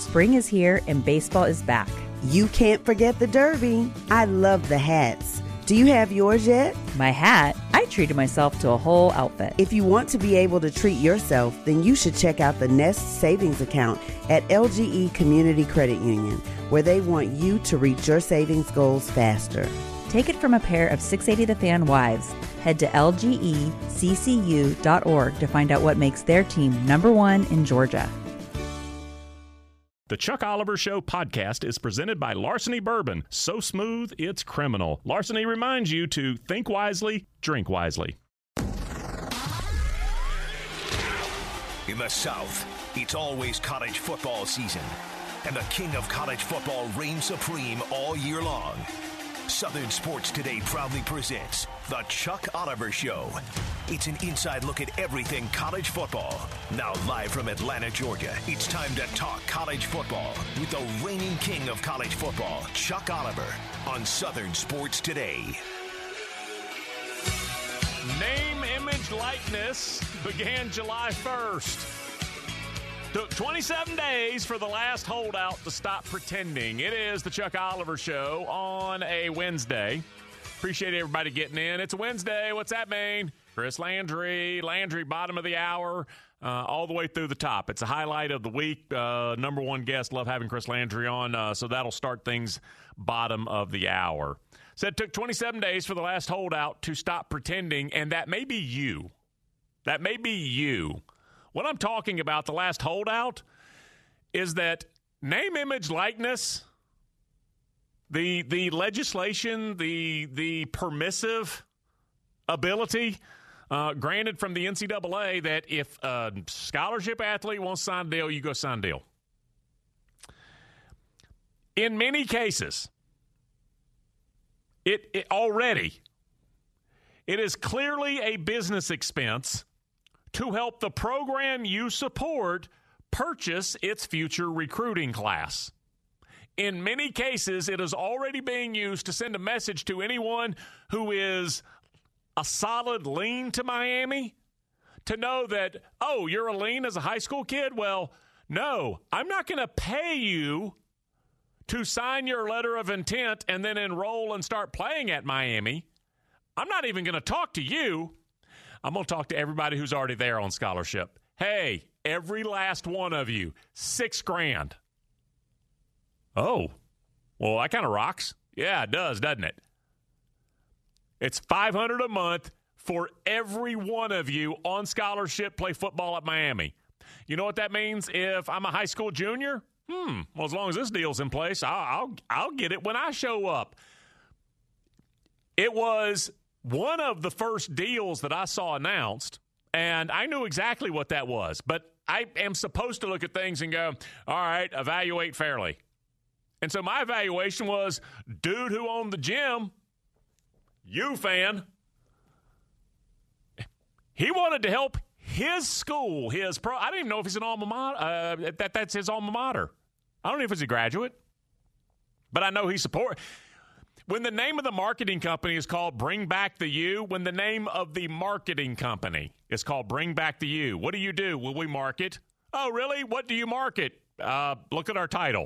Spring is here and baseball is back. You can't forget the Derby. I love the hats. Do you have yours yet? My hat? I treated myself to a whole outfit. If you want to be able to treat yourself, then you should check out the Nest Savings Account at LGE Community Credit Union, where they want you to reach your savings goals faster. Take it from a pair of 680 The Fan wives. Head to lgeccu.org to find out what makes their team #1 in Georgia. The Chuck Oliver Show podcast is presented by Larceny Bourbon. So smooth, it's criminal. Larceny reminds you to think wisely, drink wisely. In the South, it's always college football season, and the king of college football reigns supreme all year long. Southern Sports Today proudly presents The Chuck Oliver Show. It's an inside look at everything college football. Now live from Atlanta, Georgia, it's time to talk college football with the reigning king of college football, Chuck Oliver, on Southern Sports Today. Name, image, likeness began July 1st. Took 27 days for the last holdout to stop pretending. It is the Chuck Oliver Show on a Wednesday. Appreciate everybody getting in. It's a Wednesday. What's that mean? Chris Landry, bottom of the hour, all the way through the top. It's a highlight of the week. #1 guest. Love having Chris Landry on, so that'll start things bottom of the hour. Said it took 27 days for the last holdout to stop pretending, and that may be you. That may be you. What I'm talking about, the last holdout, is that name, image, likeness, the legislation, the permissive ability granted from the NCAA that if a scholarship athlete wants to sign a deal, you go sign a deal. In many cases, it is clearly a business expense to help the program you support purchase its future recruiting class. In many cases, it is already being used to send a message to anyone who is a solid lean to Miami to know that, oh, you're a lean as a high school kid? Well, no, I'm not going to pay you to sign your letter of intent and then enroll and start playing at Miami. I'm not even going to talk to you. I'm going to talk to everybody who's already there on scholarship. Hey, every last one of you, $6,000. Oh, well, that kind of rocks. Yeah, it does, doesn't it? It's $500 a month for every one of you on scholarship, play football at Miami. You know what that means if I'm a high school junior? Well, as long as this deal's in place, I'll get it when I show up. It was one of the first deals that I saw announced, and I knew exactly what that was. But I am supposed to look at things and go, all right, evaluate fairly. And so my evaluation was, dude who owned the gym, you fan, he wanted to help his school, his pro. I don't even know if he's an alma mater. That's his alma mater. I don't know if he's a graduate, but I know he supports. When the name of the marketing company is called Bring Back the U, when the name of the marketing company is called Bring Back the U, what do? Well, we market. Oh, really? What do you market? Look at our title.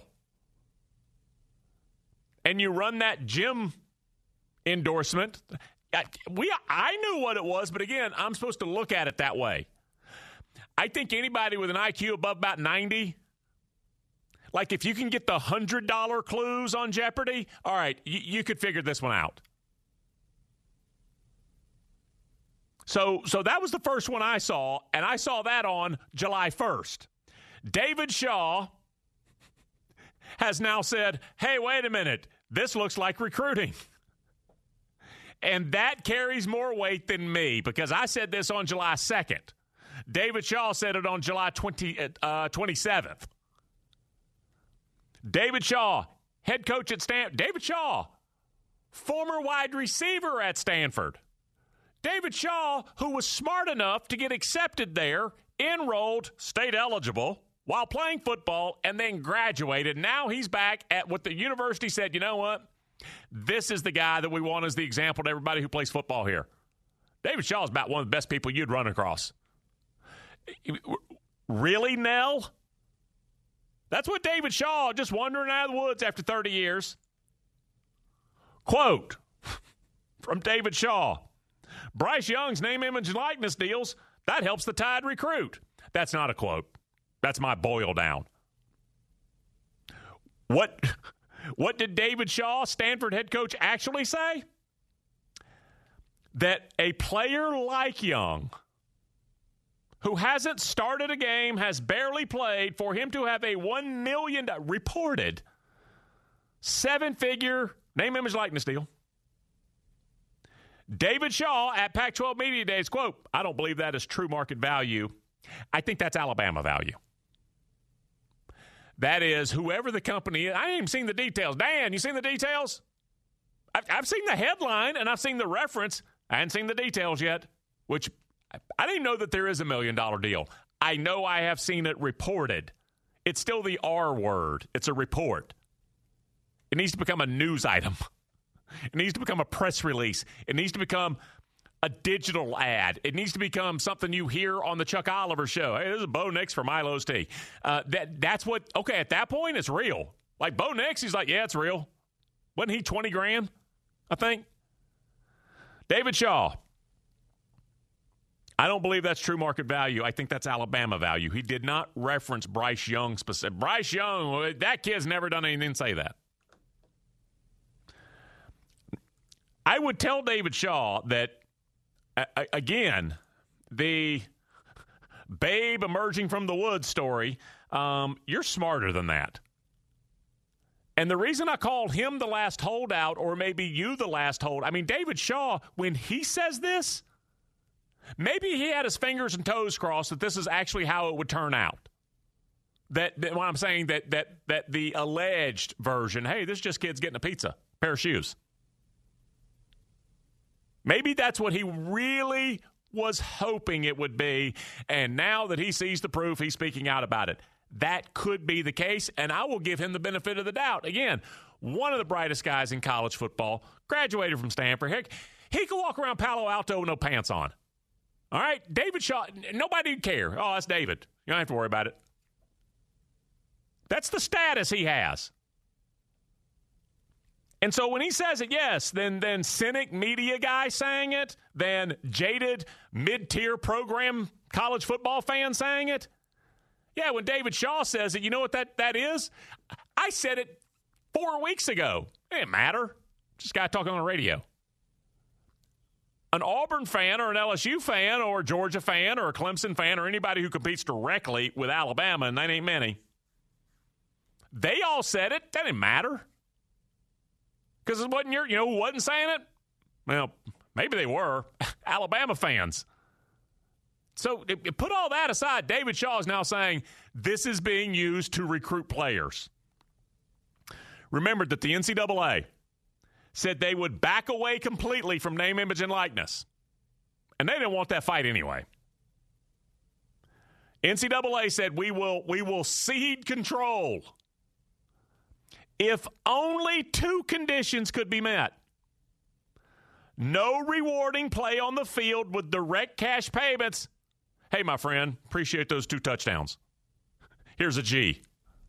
And you run that gym endorsement. I knew what it was, but again, I'm supposed to look at it that way. I think anybody with an IQ above about 90, like if you can get the $100 clues on Jeopardy, all right, you could figure this one out. So that was the first one I saw, and I saw that on July 1st. David Shaw has now said, hey, wait a minute, this looks like recruiting. And that carries more weight than me because I said this on July 2nd. David Shaw said it on July 27th. David Shaw, head coach at Stanford. David Shaw, former wide receiver at Stanford. David Shaw, who was smart enough to get accepted there, enrolled, state eligible, while playing football, and then graduated. Now he's back at what the university said, you know what? This is the guy that we want as the example to everybody who plays football here. David Shaw is about one of the best people you'd run across. Really, Nell? That's what David Shaw, just wandering out of the woods after 30 years. Quote from David Shaw, Bryce Young's name, image, and likeness deals, that helps the Tide recruit. That's not a quote. That's my boil down. What did David Shaw, Stanford head coach, actually say? That a player like Young, who hasn't started a game, has barely played, for him to have a $1 million reported 7-figure name, image, likeness deal. David Shaw at Pac-12 Media Days, quote, I don't believe that is true market value. I think that's Alabama value. That is, whoever the company is. I ain't even seen the details. Dan, you seen the details? I've seen the headline and I've seen the reference. I haven't seen the details yet, which I didn't know that there is $1 million deal. I know I have seen it reported. It's still the R word. It's a report. It needs to become a news item. It needs to become a press release. It needs to become a digital ad. It needs to become something you hear on the Chuck Oliver show. Hey, this is Bo Nix for Milo's Tea. That's what, okay, at that point, it's real. Like Bo Nix, he's like, yeah, it's real. Wasn't he $20,000, I think? David Shaw. I don't believe that's true market value. I think that's Alabama value. He did not reference Bryce Young specific. Bryce Young, that kid's never done anything to say that. I would tell David Shaw that, again, the babe emerging from the woods story, you're smarter than that. And the reason I called him the last holdout, or maybe you the last holdout, I mean, David Shaw, when he says this, maybe he had his fingers and toes crossed that this is actually how it would turn out. That what I'm saying, that the alleged version, hey, this just kid's getting a pizza, pair of shoes. Maybe that's what he really was hoping it would be, and now that he sees the proof, he's speaking out about it. That could be the case, and I will give him the benefit of the doubt. Again, one of the brightest guys in college football, graduated from Stanford. Heck, he could walk around Palo Alto with no pants on. All right? David Shaw, nobody would care. Oh, that's David. You don't have to worry about it. That's the status he has. And so when he says it, yes, then cynic media guy saying it, then jaded mid-tier program college football fan saying it. Yeah, when David Shaw says it, you know what that is? I said it 4 weeks ago. It didn't matter. Just a guy talking on the radio. An Auburn fan or an LSU fan or a Georgia fan or a Clemson fan or anybody who competes directly with Alabama, and that ain't many, they all said it. That didn't matter. Because it wasn't who wasn't saying it? Well, maybe they were. Alabama fans. So put all that aside. David Shaw is now saying this is being used to recruit players. Remember that the NCAA said they would back away completely from name, image, and likeness. And they didn't want that fight anyway. NCAA said we will cede control if only 2 conditions could be met. No rewarding play on the field with direct cash payments. Hey, my friend, appreciate those 2 touchdowns. Here's a G.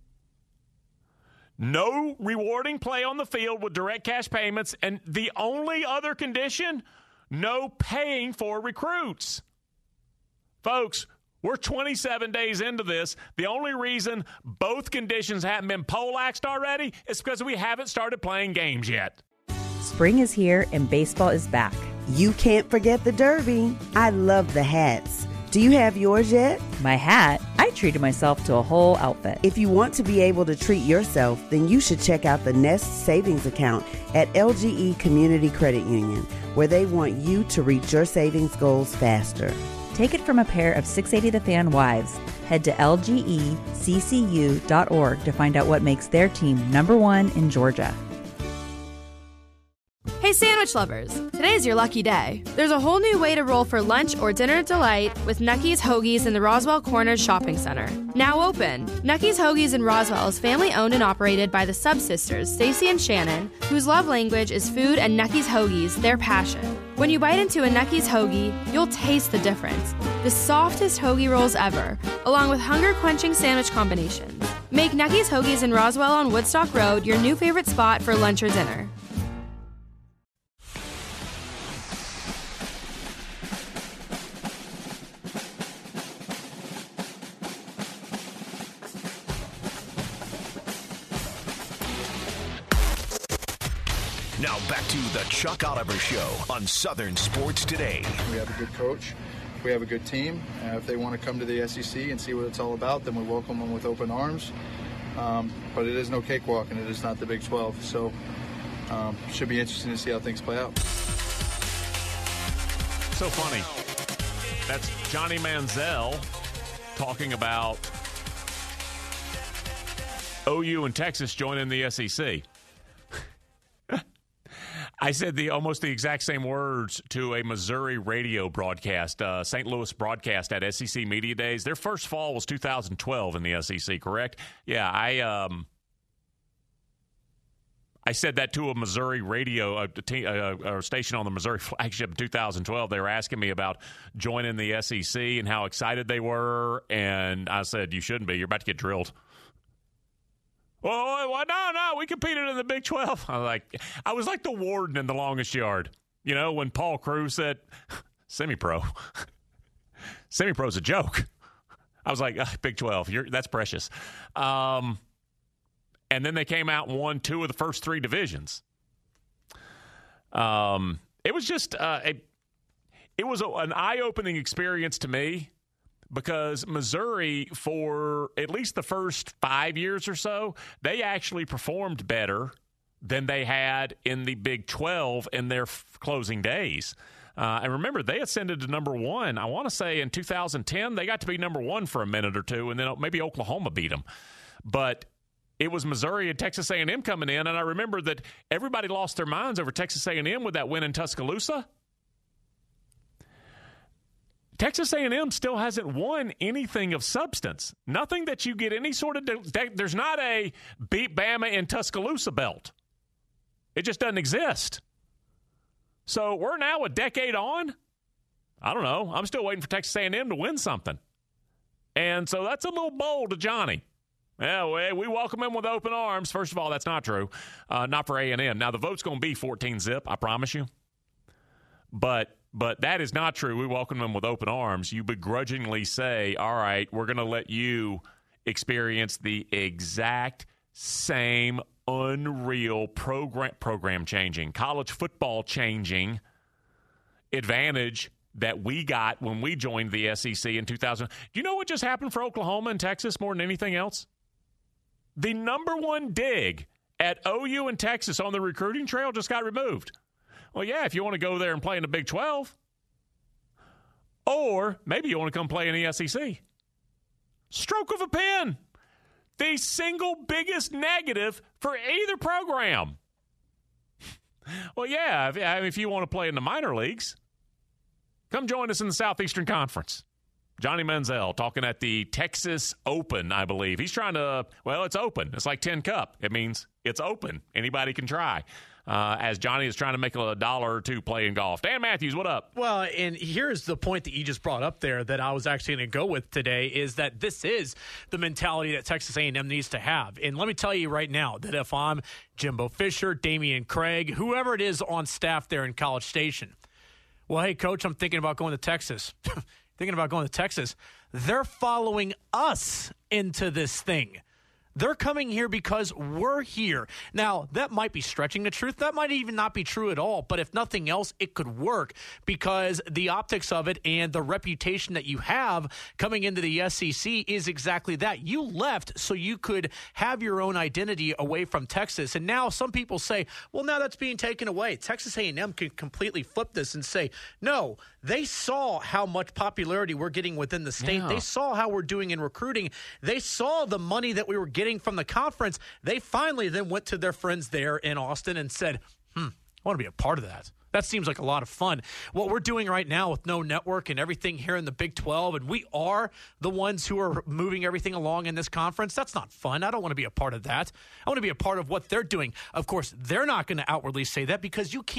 No rewarding play on the field with direct cash payments. And the only other condition, no paying for recruits. Folks, we're 27 days into this. The only reason both conditions haven't been poleaxed already is because we haven't started playing games yet. Spring is here and baseball is back. You can't forget the Derby. I love the hats. Do you have yours yet? My hat? I treated myself to a whole outfit. If you want to be able to treat yourself, then you should check out the Nest Savings Account at LGE Community Credit Union, where they want you to reach your savings goals faster. Take it from a pair of 680 The Fan wives. Head to lgeccu.org to find out what makes their team #1 in Georgia. Hey sandwich lovers, today's your lucky day. There's a whole new way to roll for lunch or dinner delight with Nucky's Hoagies in the Roswell Corners Shopping Center. Now open. Nucky's Hoagies in Roswell is family owned and operated by the Sub-Sisters, Stacy and Shannon, whose love language is food, and Nucky's Hoagies, their passion. When you bite into a Nucky's Hoagie, you'll taste the difference. The softest hoagie rolls ever, along with hunger-quenching sandwich combinations. Make Nucky's Hoagies in Roswell on Woodstock Road your new favorite spot for lunch or dinner. Now back to the Chuck Oliver Show on Southern Sports Today. We have a good coach. We have a good team. If they want to come to the SEC and see what it's all about, then we welcome them with open arms. But it is no cakewalk, and it is not the Big 12. So should be interesting to see how things play out. So funny. That's Johnny Manziel talking about OU and Texas joining the SEC. I said almost the exact same words to a Missouri radio broadcast, St. Louis broadcast at SEC Media Days. Their first fall was 2012 in the SEC, correct? Yeah, I said that to a Missouri radio station on the Missouri flagship in 2012. They were asking me about joining the SEC and how excited they were, and I said, you shouldn't be. You're about to get drilled. Well, no, we competed in the Big 12. I was like the warden in The Longest Yard. You know, when Paul Crews said, semi-pro. Semi-pro's a joke. I was like, Big 12, that's precious. And then they came out and won 2 of the first 3 divisions. It was just an eye-opening experience to me. Because Missouri, for at least the first 5 years or so, they actually performed better than they had in the Big 12 in their closing days. And remember, they ascended to number 1. I want to say in 2010, they got to be number 1 for a minute or two, and then maybe Oklahoma beat them. But it was Missouri and Texas A&M coming in, and I remember that everybody lost their minds over Texas A&M with that win in Tuscaloosa. Texas A&M still hasn't won anything of substance. Nothing that you get any sort of there's not a beat Bama in Tuscaloosa belt. It just doesn't exist. So we're now a decade on. I don't know. I'm still waiting for Texas A&M to win something. And so that's a little bold to Johnny. Yeah, we welcome him with open arms. First of all, that's not true. Not for A&M. Now, the vote's going to be 14-zip, I promise you. But that is not true. We welcome them with open arms. You begrudgingly say, all right, we're going to let you experience the exact same unreal program changing, college football changing advantage that we got when we joined the SEC in 2000. Do you know what just happened for Oklahoma and Texas more than anything else? The number 1 dig at OU and Texas on the recruiting trail just got removed. Well, yeah, if you want to go there and play in the Big 12, or maybe you want to come play in the SEC. Stroke of a pen. The single biggest negative for either program. Well, yeah, if you want to play in the minor leagues, come join us in the Southeastern Conference. Johnny Manziel talking at the Texas Open, I believe. He's trying to, it's open. It's like 10 Cup. It means it's open. Anybody can try. As Johnny is trying to make $1 or $2 playing golf. Dan Matthews, what up? Well, and here's the point that you just brought up there that I was actually going to go with today is that this is the mentality that Texas A&M needs to have. And let me tell you right now that if I'm Jimbo Fisher, Damian Craig, whoever it is on staff there in College Station, well, hey, Coach, I'm thinking about going to Texas. They're following us into this thing. They're coming here because we're here. Now, that might be stretching the truth. That might even not be true at all. But if nothing else, it could work because the optics of it and the reputation that you have coming into the SEC is exactly that. You left so you could have your own identity away from Texas. And now some people say, well, now that's being taken away. Texas A&M can completely flip this and say, no, they saw how much popularity we're getting within the state. Yeah. They saw how we're doing in recruiting. They saw the money that we were getting from the conference. They finally then went to their friends there in Austin and said, I want to be a part of that. That seems like a lot of fun. What we're doing right now with no network and everything here in the Big 12, and we are the ones who are moving everything along in this conference, that's not fun. I don't want to be a part of that. I want to be a part of what they're doing. Of course, they're not going to outwardly say that because you can't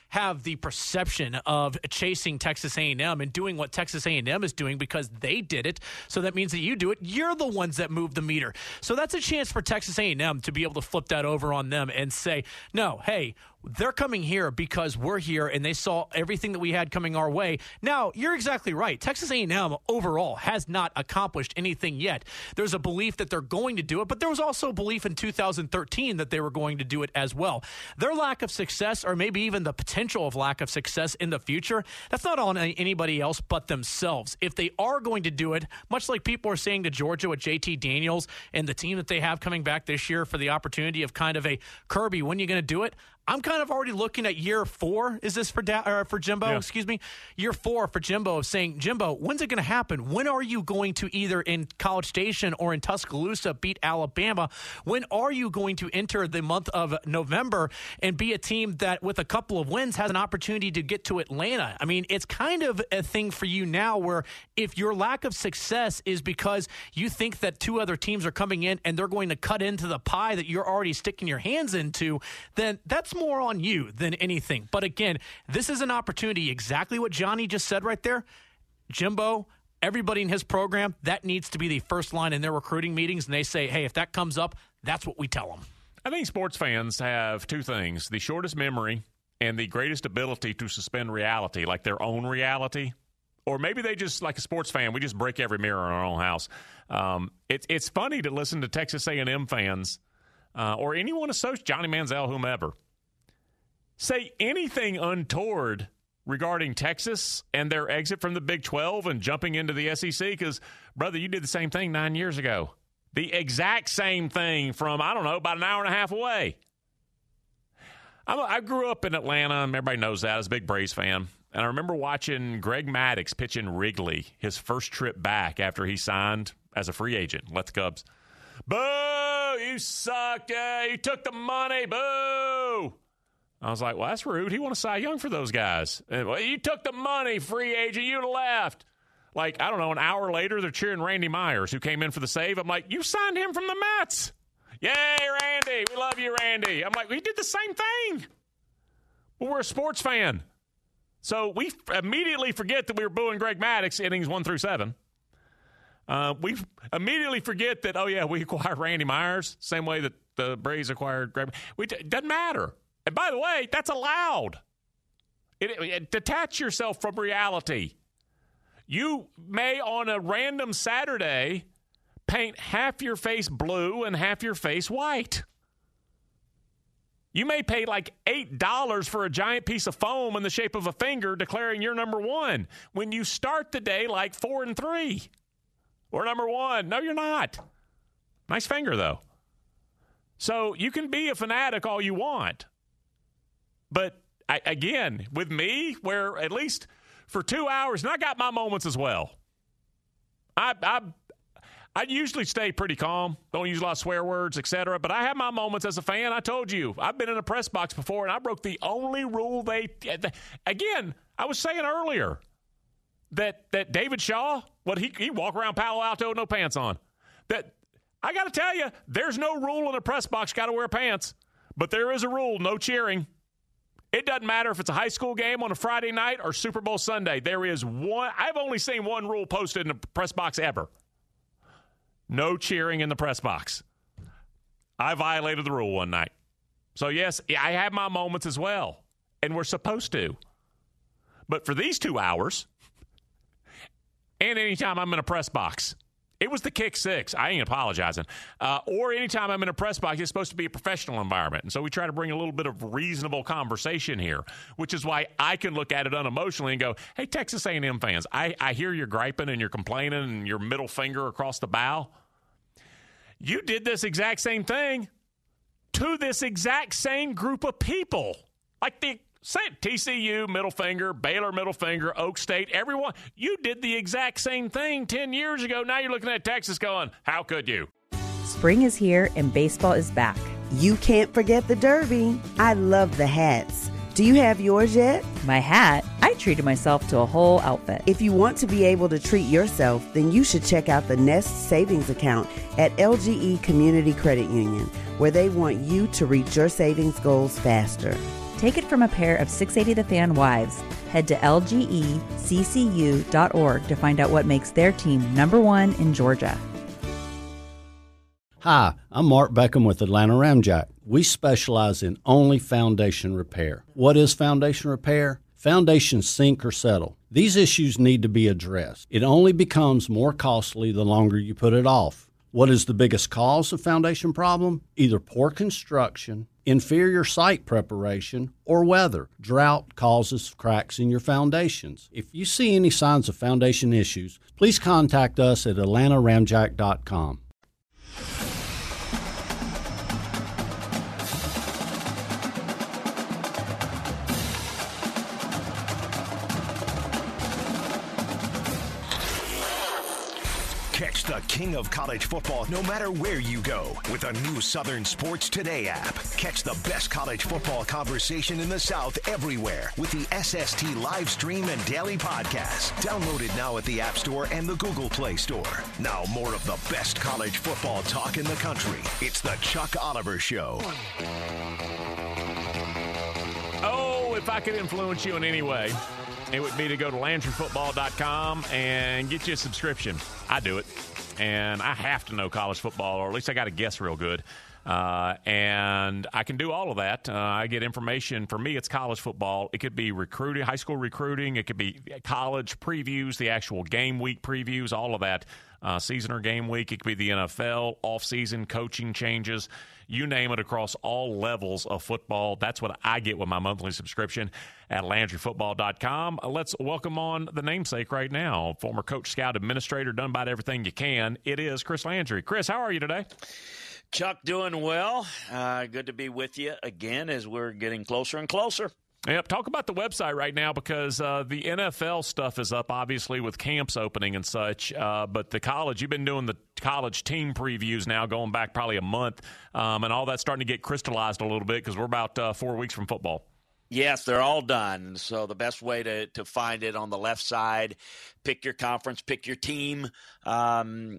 have the perception of chasing Texas A&M and doing what Texas A&M is doing because they did it. So that means that you do it. You're the ones that move the meter. So that's a chance for Texas A&M to be able to flip that over on them and say, no, hey, they're coming here because we're here and they saw everything that we had coming our way. Now, you're exactly right. Texas A&M overall has not accomplished anything yet. There's a belief that they're going to do it, but there was also a belief in 2013 that they were going to do it as well. Their lack of success, or maybe even the potential of lack of success in the future, that's not on anybody else but themselves. If they are going to do it, much like people are saying to Georgia with JT Daniels and the team that they have coming back this year for the opportunity of kind of a Kirby, when are you going to do it? I'm kind of already looking at year 4. Is this for Jimbo? Yeah. Excuse me. Year 4 for Jimbo of saying, Jimbo, when's it going to happen? When are you going to either in College Station or in Tuscaloosa beat Alabama? When are you going to enter the month of November and be a team that with a couple of wins has an opportunity to get to Atlanta? I mean, it's kind of a thing for you now where if your lack of success is because you think that 2 other teams are coming in and they're going to cut into the pie that you're already sticking your hands into, then that's more on you than anything. But again, this is an opportunity, exactly what Johnny just said right there. Jimbo, everybody in his program, that needs to be the first line in their recruiting meetings, and they say, hey, if that comes up, that's what we tell them. I think sports fans have 2 things, the shortest memory and the greatest ability to suspend reality, like their own reality. Or maybe they just, like a sports fan, we just break every mirror in our own house. It's funny to listen to Texas A&M fans or anyone associated, Johnny Manziel, whomever, say anything untoward regarding Texas and their exit from the Big 12 and jumping into the SEC because, brother, you did the same thing 9 years ago. The exact same thing from, I don't know, about an hour and a half away. I grew up in Atlanta, and everybody knows that. I was a big Braves fan. And I remember watching Greg Maddux pitch in Wrigley his first trip back after he signed as a free agent. Let the Cubs. Boo! You suck. You took the money. Boo! I was like, well, that's rude. He won a Cy Young for those guys. And, well, you took the money, free agent. You left. Like, I don't know, an hour later, they're cheering Randy Myers, who came in for the save. I'm like, you signed him from the Mets. Yay, Randy. We love you, Randy. I'm like, we did the same thing. Well, we're a sports fan. So we immediately forget that we were booing Greg Maddux innings 1 through 7. We immediately forget that, oh, yeah, we acquired Randy Myers, same way that the Braves acquired Greg. It doesn't matter. And by the way, that's allowed. Detach yourself from reality. You may, on a random Saturday, paint half your face blue and half your face white. You may pay like $8 for a giant piece of foam in the shape of a finger declaring you're number 1 when you start the day like 4-3. We're number 1. No, you're not. Nice finger, though. So you can be a fanatic all you want. But, again, with me, where at least for 2 hours, and I got my moments as well. I usually stay pretty calm, don't use a lot of swear words, etc. But I have my moments as a fan. I told you, I've been in a press box before, and I broke the only rule again, I was saying earlier that David Shaw, he walk around Palo Alto with no pants on. That I got to tell you, there's no rule in a press box, got to wear pants. But there is a rule, no cheering. It doesn't matter if it's a high school game on a Friday night or Super Bowl Sunday. There is one. I've only seen one rule posted in the press box ever. No cheering in the press box. I violated the rule one night. So, yes, I have my moments as well, and we're supposed to. But for these 2 hours, and anytime I'm in a press box, it was the kick 6. I ain't apologizing. Or anytime I'm in a press box, it's supposed to be a professional environment. And so we try to bring a little bit of reasonable conversation here, which is why I can look at it unemotionally and go, hey, Texas A&M fans, I hear you're griping and you're complaining and your middle finger across the bow. You did this exact same thing to this exact same group of people. Like the TCU, middle finger, Baylor, middle finger, Oak State, everyone. You did the exact same thing 10 years ago. Now you're looking at Texas going, how could you? Spring is here and baseball is back. You can't forget the Derby. I love the hats. Do you have yours yet? My hat? I treated myself to a whole outfit. If you want to be able to treat yourself, then you should check out the Nest Savings Account at LGE Community Credit Union, where they want you to reach your savings goals faster. Take it from a pair of 680 The Fan wives. Head to lgeccu.org to find out what makes their team #1 in Georgia. Hi, I'm Mark Beckham with Atlanta Ramjack. We specialize in only foundation repair. What is foundation repair? Foundations sink or settle. These issues need to be addressed. It only becomes more costly the longer you put it off. What is the biggest cause of foundation problem? Either poor construction, inferior site preparation, or weather. Drought causes cracks in your foundations. If you see any signs of foundation issues, please contact us at atlantaramjack.com. Catch the king of college football no matter where you go with a new Southern Sports Today app. Catch the best college football conversation in the South everywhere with the SST live stream and daily podcast. Download it now at the App Store and the Google Play Store. Now more of the best college football talk in the country. It's the Chuck Oliver Show. Oh, if I could influence you in any way, it would be to go to LandryFootball.com and get you a subscription. I do it. And I have to know college football, or at least I got to guess real good. And I can do all of that. I get information. For me, it's college football. It could be recruiting, high school recruiting. It could be college previews, the actual game week previews, all of that. Season or game week. It could be the NFL, off-season coaching changes. You name it, across all levels of football. That's what I get with my monthly subscription at LandryFootball.com. Let's welcome on the namesake right now, former coach, scout, administrator, done about everything you can. It is Chris Landry. Chris, how are you today? Chuck, doing well. Good to be with you again as we're getting closer and closer. Yep, talk about the website right now because the NFL stuff is up, obviously, with camps opening and such. But the college, you've been doing the college team previews now going back probably a month, and all that's starting to get crystallized a little bit because we're about 4 weeks from football. Yes, they're all done. So the best way to find it on the left side, pick your conference, pick your team, and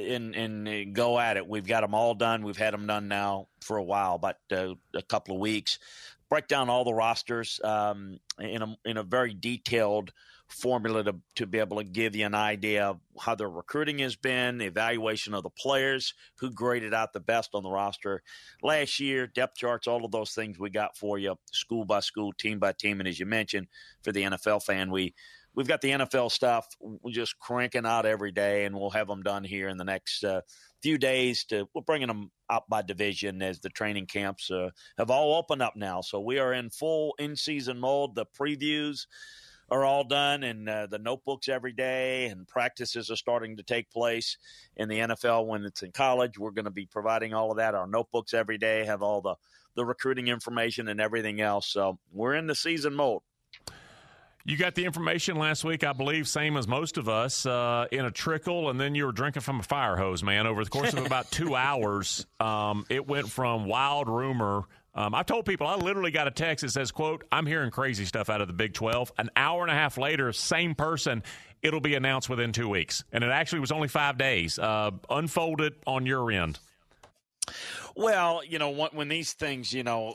go at it. We've got them all done. We've had them done now for a while, but a couple of weeks. Break down all the rosters in a very detailed formula to be able to give you an idea of how their recruiting has been, the evaluation of the players, who graded out the best on the roster last year, depth charts, all of those things we got for you, school by school, team by team. And as you mentioned, for the NFL fan, we've got the NFL stuff. We're just cranking out every day, and we'll have them done here in the next few days. We're bringing them out by division as the training camps have all opened up now. So we are in full in-season mode. The previews are all done, and the notebooks every day, and practices are starting to take place in the NFL when it's in college. We're going to be providing all of that. Our notebooks every day have all the recruiting information and everything else. So we're in the season mode. You got the information last week, I believe, same as most of us, in a trickle, and then you were drinking from a fire hose, man. Over the course of about 2 hours, it went from wild rumor. I told people, I literally got a text that says, quote, I'm hearing crazy stuff out of the Big 12. An hour and a half later, same person, it'll be announced within 2 weeks. And it actually was only 5 days. Unfold it on your end. Well, when these things,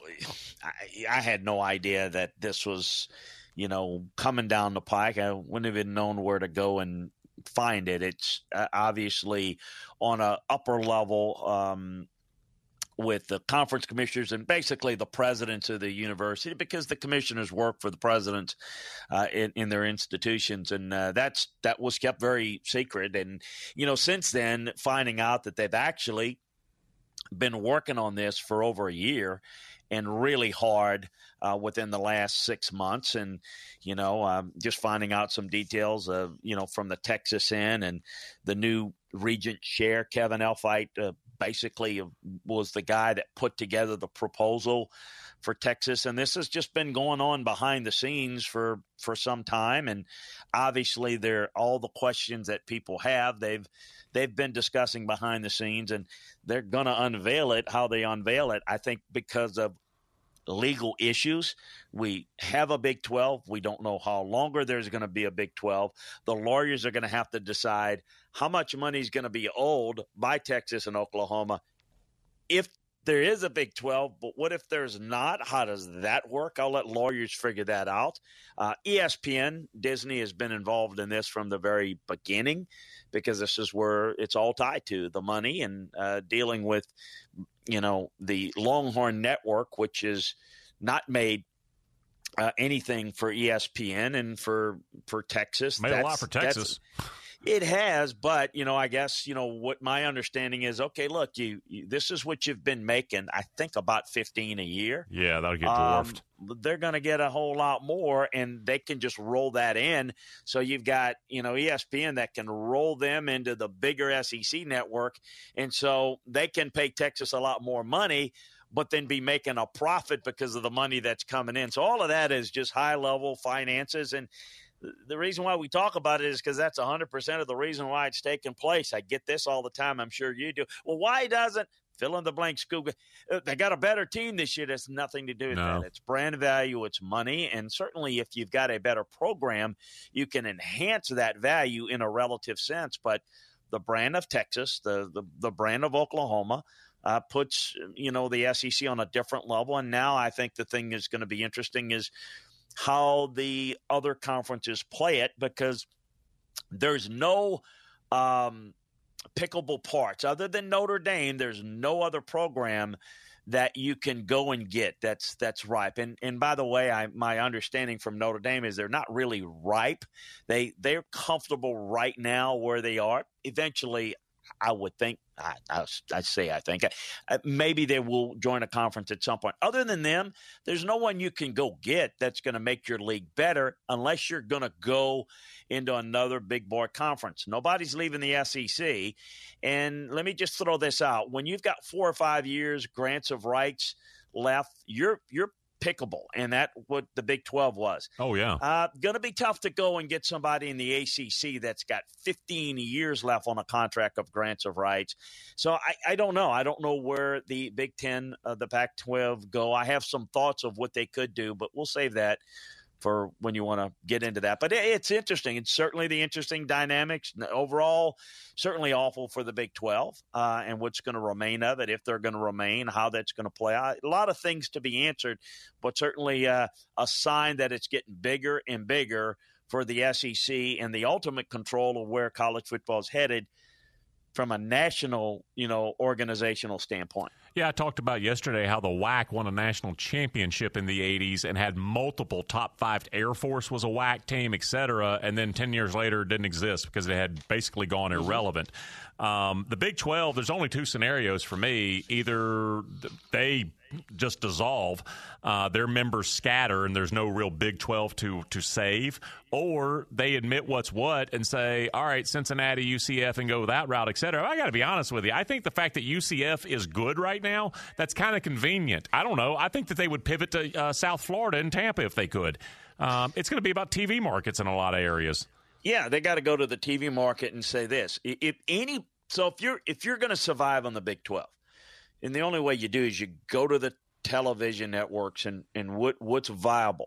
I had no idea that this was – coming down the pike. I wouldn't have even known where to go and find it. It's obviously on a upper level with the conference commissioners and basically the presidents of the university, because the commissioners work for the presidents in their institutions. And that was kept very secret. And, since then, finding out that they've actually been working on this for over a year and really hard within the last 6 months. And, just finding out some details of, from the Texas end, and the new Regent Chair, Kevin Elfite, basically was the guy that put together the proposal for Texas. And this has just been going on behind the scenes for some time. And obviously they're all the questions that people have. They've been discussing behind the scenes, and they're going to unveil it how they unveil it. I think because of legal issues. We have a Big 12. We don't know how longer there's going to be a Big 12. The lawyers are going to have to decide how much money is going to be owed by Texas and Oklahoma if there is a Big 12, but what if there's not? How does that work? I'll let lawyers figure that out. ESPN, Disney has been involved in this from the very beginning because this is where it's all tied to, the money and dealing with, the Longhorn Network, which is not made anything for ESPN and for Texas. Made a lot for Texas. It has, but, I guess, what my understanding is, okay, look, this is what you've been making, I think about 15 a year. Yeah, that'll get dwarfed. They're going to get a whole lot more, and they can just roll that in. So you've got, ESPN that can roll them into the bigger SEC network, and so they can pay Texas a lot more money, but then be making a profit because of the money that's coming in. So all of that is just high-level finances, and the reason why we talk about it is because that's 100% of the reason why it's taking place. I get this all the time. I'm sure you do. Well, why doesn't fill in the blank, Scoop? They got a better team this year. That's nothing to do with that. It's brand value. It's money. And certainly if you've got a better program, you can enhance that value in a relative sense. But the brand of Texas, the brand of Oklahoma, puts, the SEC on a different level. And now I think the thing that's going to be interesting is how the other conferences play it, because there's no pickable parts. Other than Notre Dame, there's no other program that you can go and get that's ripe. And by the way, my understanding from Notre Dame is they're not really ripe. They're comfortable right now where they are. Eventually, I would think, I think, maybe they will join a conference at some point. Other than them, there's no one you can go get that's going to make your league better unless you're going to go into another big boy conference. Nobody's leaving the SEC. And let me just throw this out. When you've got 4 or 5 years, grants of rights left, you're pickable, and that's what the Big 12 was. Oh, yeah. Going to be tough to go and get somebody in the ACC that's got 15 years left on a contract of grants of rights. So I don't know. I don't know where the Big 10, the Pac-12 go. I have some thoughts of what they could do, but we'll save that for when you want to get into that. But it's interesting. It's certainly the interesting dynamics. Overall, certainly awful for the Big 12 and what's going to remain of it, if they're going to remain, how that's going to play out. A lot of things to be answered, but certainly a sign that it's getting bigger and bigger for the SEC and the ultimate control of where college football is headed from a national, organizational standpoint. Yeah, I talked about yesterday how the WAC won a national championship in the 80s and had multiple top 5. Air Force was a WAC team, et cetera, and then 10 years later it didn't exist because it had basically gone irrelevant. The Big 12, there's only 2 scenarios for me. Either they just dissolve, their members scatter, and there's no real Big 12 to save, or they admit what's what and say, all right, Cincinnati, UCF, and go that route, et cetera. I got to be honest with you. I think the fact that UCF is good right now, that's kind of convenient. I don't know. I think that they would pivot to South Florida and Tampa if they could. It's going to be about TV markets in a lot of areas. Yeah, they got to go to the TV market and say this. If you're going to survive on the Big 12, and the only way you do is you go to the television networks and what's viable.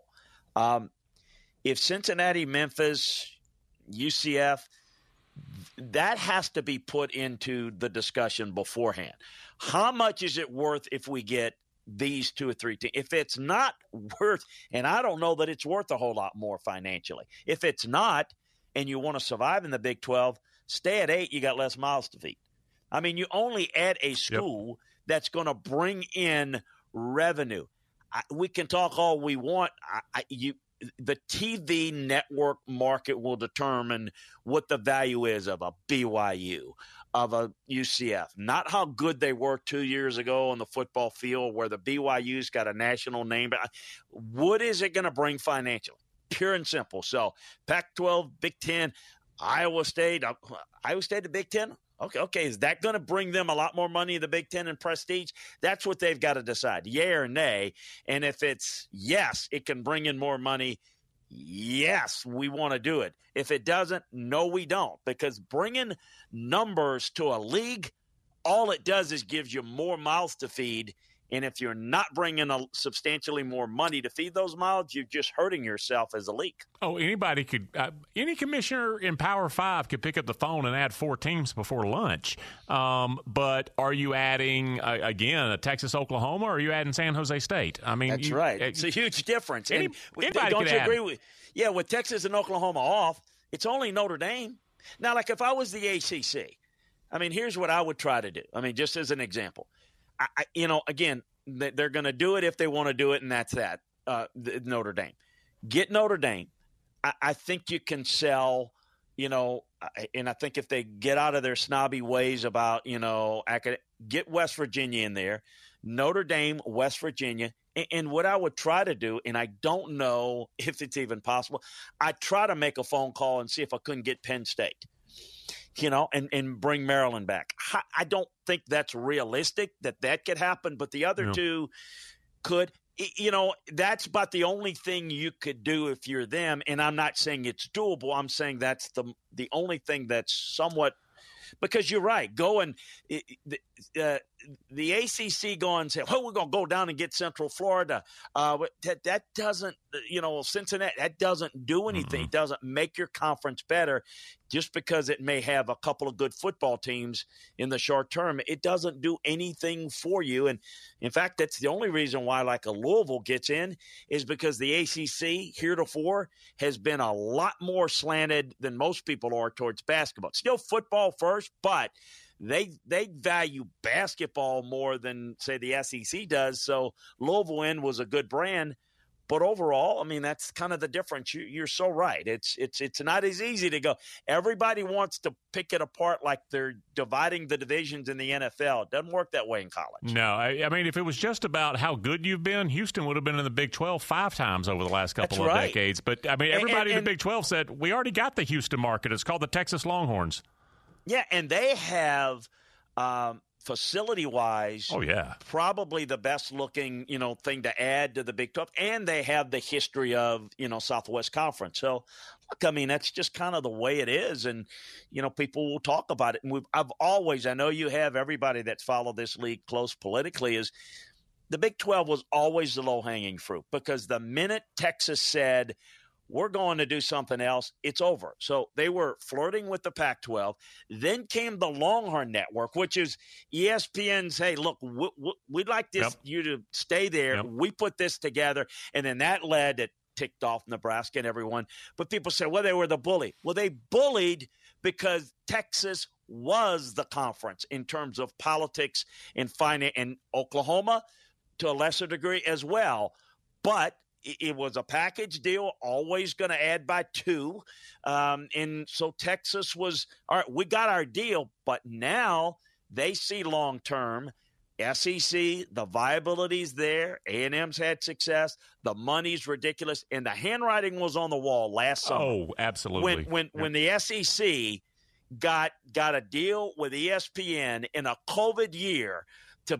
If Cincinnati, Memphis, UCF, that has to be put into the discussion beforehand. How much is it worth if we get these 2 or 3 teams? If it's not worth, and I don't know that it's worth a whole lot more financially. If it's not, and you want to survive in the Big 12, stay at 8, you got less mouths to feed. I mean, you only add a school that's going to bring in revenue. We can talk all we want. The TV network market will determine what the value is of a BYU, of a UCF. Not how good they were 2 years ago on the football field where the BYU's got a national name. But what is it going to bring financially? Pure and simple. So Pac-12, Big 10, Iowa State, the Big 10. Okay. Is that going to bring them a lot more money in the Big 10 and prestige? That's what they've got to decide, yay or nay. And if it's yes, it can bring in more money, yes, we want to do it. If it doesn't, no, we don't. Because bringing numbers to a league, all it does is gives you more mouths to feed And if you're not bringing substantially more money to feed those miles, you're just hurting yourself as a league. Oh, anybody could any commissioner in Power 5 could pick up the phone and add 4 teams before lunch. But are you adding, again, a Texas-Oklahoma, or are you adding San Jose State? I mean, that's right. It's a huge difference. Anybody don't could you add. agree with? Yeah, with Texas and Oklahoma off, it's only Notre Dame. Now, like if I was the ACC, I mean, here's what I would try to do. I mean, just as an example. Again, they're going to do it if they want to do it, and that's that. Notre Dame. Get Notre Dame. I think you can sell, and I think if they get out of their snobby ways about, get West Virginia in there, Notre Dame, West Virginia. And what I would try to do, and I don't know if it's even possible, I'd try to make a phone call and see if I couldn't get Penn State. And bring Maryland back. I don't think that's realistic that could happen, but the other two could. That's about the only thing you could do if you're them, and I'm not saying it's doable. I'm saying that's the only thing that's somewhat – because you're right. Go and the ACC go and say, we're going to go down and get Central Florida. That doesn't – Cincinnati, that doesn't do anything. It doesn't make your conference better. Just because it may have a couple of good football teams in the short term, it doesn't do anything for you. And, in fact, that's the only reason why, like, a Louisville gets in is because the ACC heretofore has been a lot more slanted than most people are towards basketball. It's still football first, but they value basketball more than, say, the SEC does. So Louisville was a good brand. But overall, I mean, that's kind of the difference. You're so right. It's not as easy to go. Everybody wants to pick it apart like they're dividing the divisions in the NFL. It doesn't work that way in college. No, I mean, if it was just about how good you've been, Houston would have been in the Big 12 5 times over the last couple of decades. But, I mean, everybody in the Big 12 said, we already got the Houston market. It's called the Texas Longhorns. Yeah, and they have facility-wise, probably the best-looking, thing to add to the Big 12, and they have the history of, Southwest Conference. So, look, I mean, that's just kind of the way it is, and, people will talk about it. And I know you have everybody that's followed this league close politically, is the Big 12 was always the low-hanging fruit because the minute Texas said, we're going to do something else, it's over. So they were flirting with the Pac-12. Then came the Longhorn Network, which is ESPN's, hey, look, we'd like you to stay there. We put this together. And then that led to ticked off Nebraska and everyone. But people say, well, they were the bully. Well, they bullied because Texas was the conference in terms of politics and finance, and Oklahoma to a lesser degree as well. But it was a package deal, always going to add by 2. And so Texas was, all right, we got our deal, but now they see long-term. SEC, the viability's there. A&M's had success. The money's ridiculous. And the handwriting was on the wall last summer. Oh, absolutely. When the SEC got a deal with ESPN in a COVID year to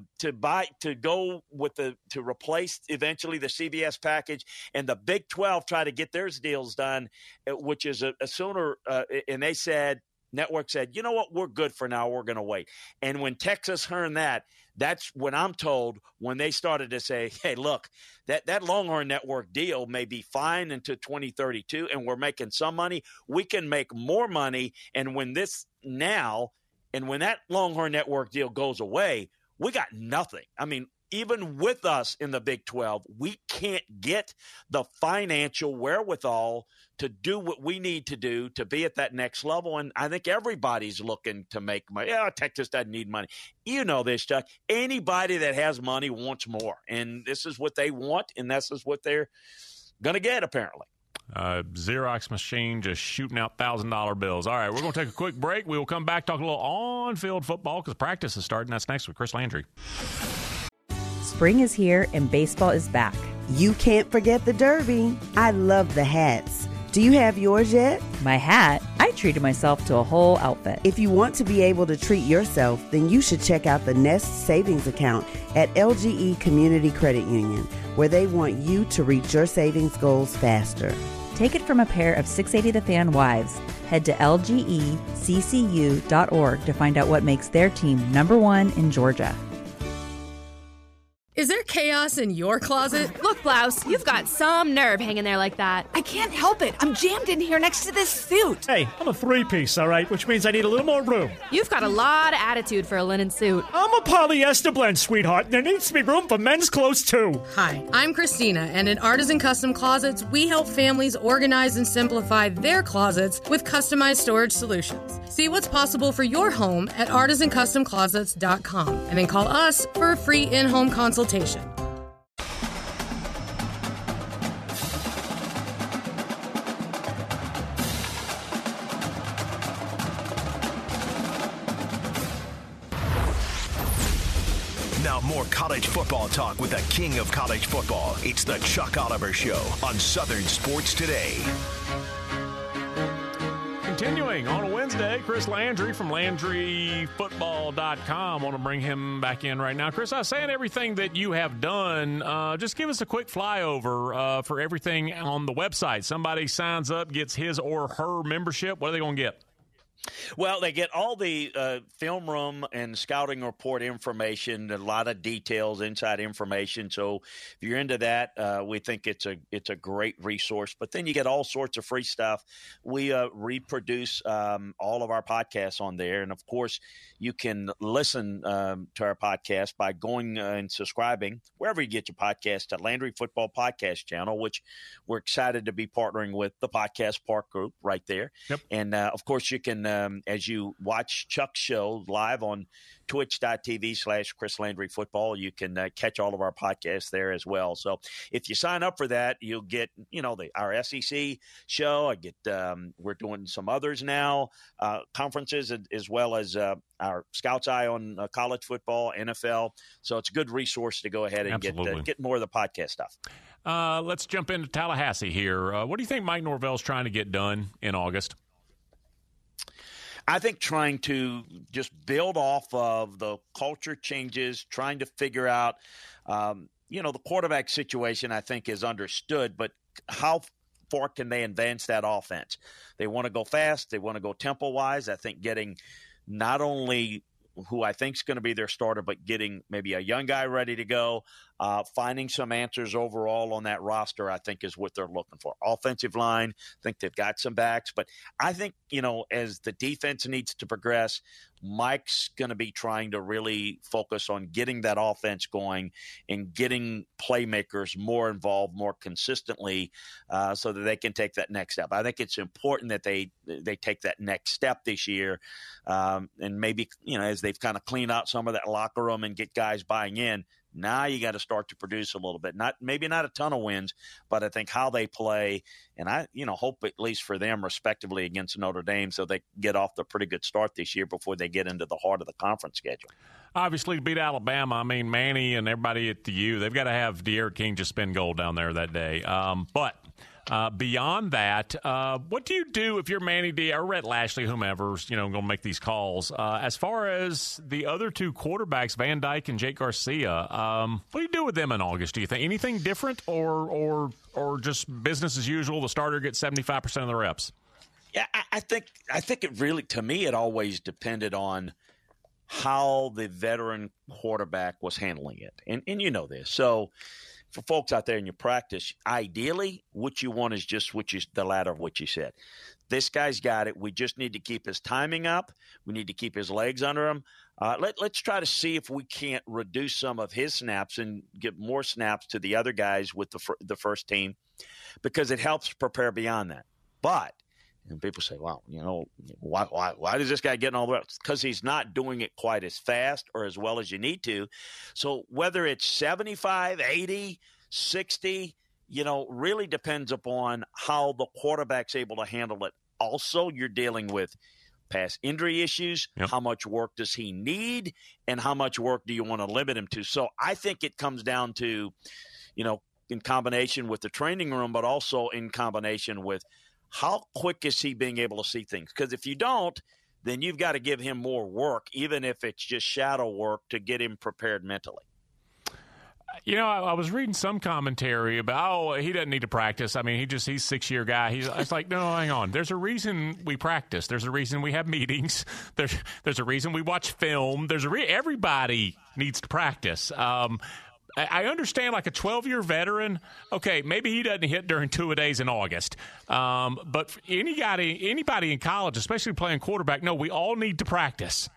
replace eventually the CBS package, and the Big 12 tried to get their deals done, which is a sooner. And they said, network said, you know what, we're good for now. We're going to wait. And when Texas heard that, that's when I'm told when they started to say, hey, look, that Longhorn Network deal may be fine into 2032, and we're making some money. We can make more money. And when that Longhorn Network deal goes away, we got nothing. I mean, even with us in the Big 12, we can't get the financial wherewithal to do what we need to do to be at that next level. And I think everybody's looking to make money. Yeah, Texas doesn't need money. You know this, Chuck. Anybody that has money wants more. And this is what they want, and this is what they're going to get, apparently. Xerox machine just shooting out $1,000 bills. All right, we're going to take a quick break. We will come back, talk a little on-field football because practice is starting. That's next with Chris Landry. Spring is here and baseball is back. You can't forget the Derby. I love the hats. Do you have yours yet? My hat? I treated myself to a whole outfit. If you want to be able to treat yourself, then you should check out the Nest Savings Account at LGE Community Credit Union, where they want you to reach your savings goals faster. Take it from a pair of 680 The Fan wives. Head to lgeccu.org to find out what makes their team #1 in Georgia. Is there chaos in your closet? Look, Blouse, you've got some nerve hanging there like that. I can't help it. I'm jammed in here next to this suit. Hey, I'm a three-piece, all right, which means I need a little more room. You've got a lot of attitude for a linen suit. I'm a polyester blend, sweetheart. There needs to be room for men's clothes, too. Hi, I'm Christina, and at Artisan Custom Closets, we help families organize and simplify their closets with customized storage solutions. See what's possible for your home at artisancustomclosets.com, and then call us for a free in-home consultation. Now more college football talk with the king of college football. It's the Chuck Oliver Show on Southern Sports Today. Continuing on a Wednesday, Chris Landry from LandryFootball.com. I want to bring him back in right now. Chris, I was saying everything that you have done. Just give us a quick flyover for everything on the website. Somebody signs up, gets his or her membership. What are they going to get? Well, they get all the film room and scouting report information, a lot of details, inside information. So if you're into that, we think it's a great resource. But then you get all sorts of free stuff. We reproduce all of our podcasts on there. And, of course, you can listen to our podcast by going and subscribing wherever you get your podcast to Landry Football Podcast Channel, which we're excited to be partnering with the Podcast Park Group right there. Yep. And, of course, you can as you watch Chuck's show live on twitch.tv/Chris Landry Football, you can catch all of our podcasts there as well. So if you sign up for that, you'll get, our SEC show. We're doing some others now, conferences, as well as our Scout's Eye on college football, NFL. So it's a good resource to go ahead and get more of the podcast stuff. Let's jump into Tallahassee here. What do you think Mike Norvell's trying to get done in August? I think trying to just build off of the culture changes, trying to figure out, the quarterback situation, I think, is understood, but how far can they advance that offense? They want to go fast. They want to go tempo-wise. I think getting not only who I think is going to be their starter, but getting maybe a young guy ready to go, finding some answers overall on that roster, I think is what they're looking for. Offensive line, I think they've got some backs. But I think, as the defense needs to progress, Mike's going to be trying to really focus on getting that offense going and getting playmakers more involved more consistently so that they can take that next step. I think it's important that they take that next step this year and maybe, as they've kind of cleaned out some of that locker room and get guys buying in. Now you got to start to produce a little bit. Maybe not a ton of wins, but I think how they play, and I hope at least for them respectively against Notre Dame, so they get off the pretty good start this year before they get into the heart of the conference schedule. Obviously, to beat Alabama, Manny and everybody at the U, they've got to have De'Aaron King just spin goal down there that day. But beyond that, what do you do if you're Manny D or Rhett Lashley, whomever's going to make these calls? As far as the other two quarterbacks, Van Dyke and Jake Garcia, what do you do with them in August? Do you think anything different, or just business as usual? The starter gets 75% of the reps. Yeah, I think it really, to me, it always depended on how the veteran quarterback was handling it, and you know this, so. For folks out there in your practice, ideally, what you want is just the latter of what you said. This guy's got it. We just need to keep his timing up. We need to keep his legs under him. Let's try to see if we can't reduce some of his snaps and get more snaps to the other guys with the first team, because it helps prepare beyond that. But and people say, "Wow, why does this guy get all the reps?" Because he's not doing it quite as fast or as well as you need to. So whether it's 75, 80, 60, really depends upon how the quarterback's able to handle it. Also, you're dealing with past injury issues. Yep. How much work does he need, and how much work do you want to limit him to? So I think it comes down to, in combination with the training room, but also in combination with how quick is he being able to see things? Because if you don't, then you've got to give him more work, even if it's just shadow work, to get him prepared mentally. I was reading some commentary about, he doesn't need to practice. He's a 6-year guy. It's like, no, hang on. There's a reason we practice. There's a reason we have meetings. There's a reason we watch film. Everybody needs to practice. I understand like a 12-year veteran, okay, maybe he doesn't hit during two-a-days in August. But for anybody in college, especially playing quarterback, no, we all need to practice.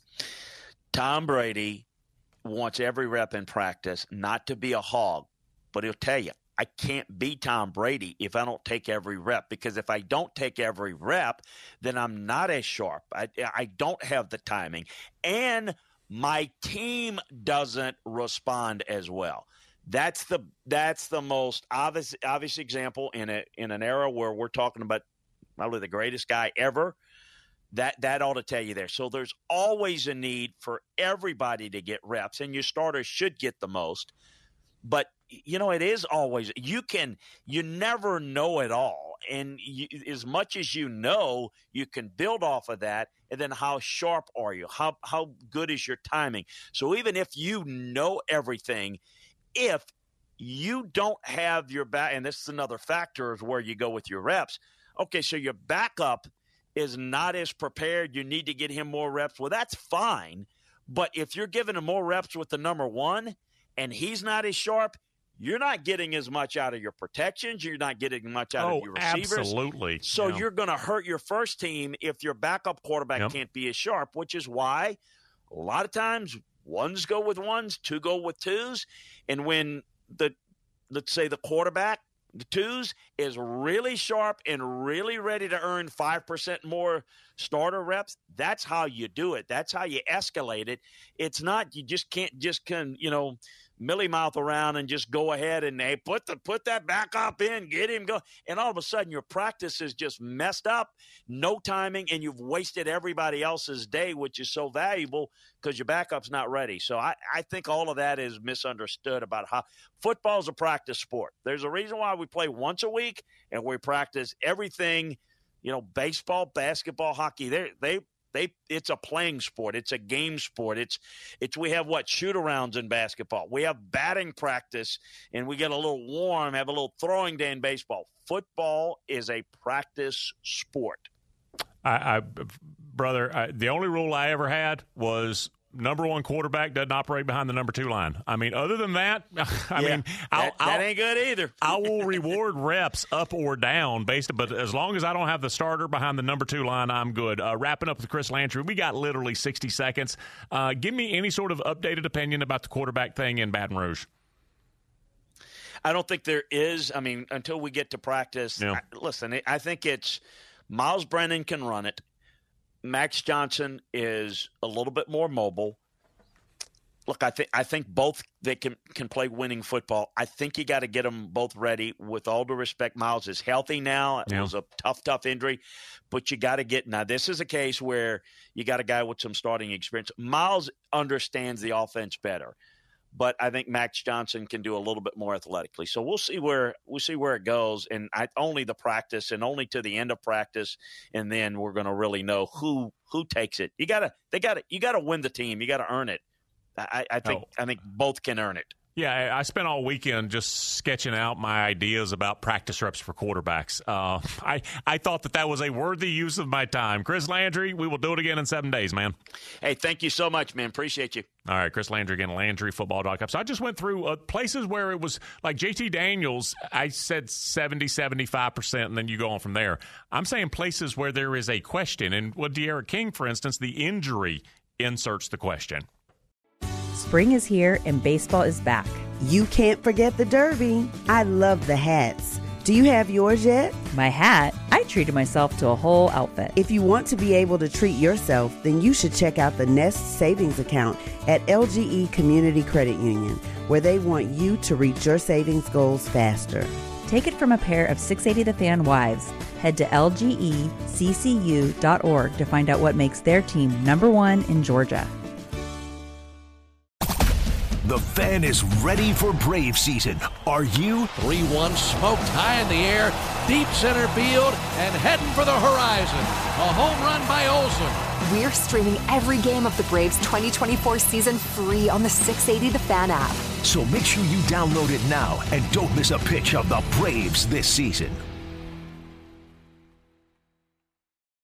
Tom Brady wants every rep in practice, not to be a hog, but he'll tell you, I can't be Tom Brady if I don't take every rep, because if I don't take every rep, then I'm not as sharp. I don't have the timing, and my team doesn't respond as well. That's the most obvious example in an era where we're talking about probably the greatest guy ever. That ought to tell you there. So there's always a need for everybody to get reps, and your starters should get the most. But, it is always – you never know it all. And as much as you know, you can build off of that. And then how sharp are you? How good is your timing? So even if you know everything, if you don't have your back – and this is another factor is where you go with your reps. Okay, so your backup is not as prepared. You need to get him more reps. Well, that's fine. But if you're giving him more reps with the number one and he's not as sharp, you're not getting as much out of your protections. You're not getting much out of your receivers. Absolutely. So you're going to hurt your first team if your backup quarterback can't be as sharp, which is why a lot of times ones go with ones, two go with twos. And when let's say the quarterback, the twos, is really sharp and really ready to earn 5% more starter reps, that's how you do it. That's how you escalate it. It's not, you just can't Millie mouth around and just go ahead and hey, put that backup in, get him go, and all of a sudden your practice is just messed up, no timing, and you've wasted everybody else's day, which is so valuable because your backup's not ready. So I think all of that is misunderstood about how football's a practice sport. There's a reason why we play once a week and we practice everything. Baseball, basketball, hockey. It's a playing sport. It's a game sport. We have shoot-arounds in basketball. We have batting practice, and we get a little warm, have a little throwing day in baseball. Football is a practice sport. Brother, the only rule I ever had was number one quarterback doesn't operate behind the number two line. I mean, other than that, that ain't good either. I will reward reps up or down but as long as I don't have the starter behind the number two line, I'm good. Wrapping up with Chris Landry, we got literally 60 seconds. Give me any sort of updated opinion about the quarterback thing in Baton Rouge. I don't think there is. I mean, until we get to practice, I think it's Miles Brennan can run it. Max Johnson is a little bit more mobile. Look, I think both they can play winning football. I think you got to get them both ready. With all due respect, Miles is healthy now. It was a tough injury, but you got to get now. This is a case where you got a guy with some starting experience. Miles understands the offense better, but I think Max Johnson can do a little bit more athletically. So we'll see where it goes, and only the practice and only to the end of practice, and then we're going to really know who takes it. You got to win the team. You got to earn it. I think both can earn it. Yeah, I spent all weekend just sketching out my ideas about practice reps for quarterbacks. I thought that was a worthy use of my time. Chris Landry, we will do it again in 7 days, man. Hey, thank you so much, man. Appreciate you. All right, Chris Landry again, LandryFootball.com. So I just went through places where it was like JT Daniels, I said 70, 75%, and then you go on from there. I'm saying places where there is a question. And with De'Ara King, for instance, the injury inserts the question. Spring is here and baseball is back. You can't forget the Derby. I love the hats. Do you have yours yet? My hat? I treated myself to a whole outfit. If you want to be able to treat yourself, then you should check out the Nest Savings Account at LGE Community Credit Union, where they want you to reach your savings goals faster. Take it from a pair of 680 The Fan wives. Head to lgeccu.org to find out what makes their team #1 in Georgia. The Fan is ready for Brave season. Are you? 3-1 smoked high in the air, deep center field, and heading for the horizon. A home run by Olsen. We're streaming every game of the Braves 2024 season free on the 680 The Fan app. So make sure you download it now and don't miss a pitch of the Braves this season.